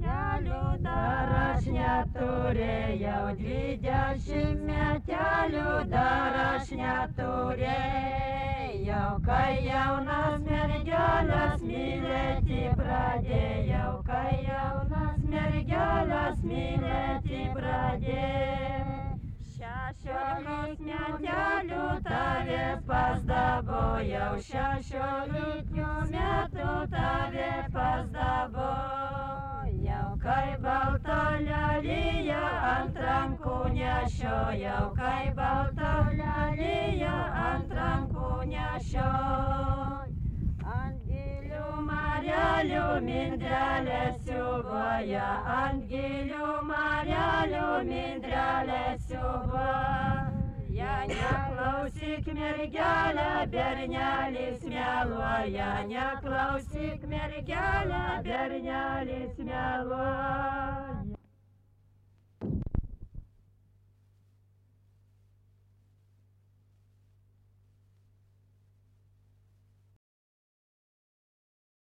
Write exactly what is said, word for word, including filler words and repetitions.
metelių dar aš neturėjau, dvidešimt metelių dar aš neturėjau, kai jaunas mergelės mylėti pradėjau, kai jaunas mergelės mylėti pradėjau. Šešiolikos metelių tave pasdabojau, šešiolitnių metų tave pasdabojau, kai balta lelija ant rankų nešiojau, kai balta lelija ant rankų nešiojau. Ant gilių marelių mindrelė siuvoja, ant gilių marelių mindrelė siuvoja. Neklausyk mergelę, bernelis meluoja, neklausyk mergelę, bernelis meluoja.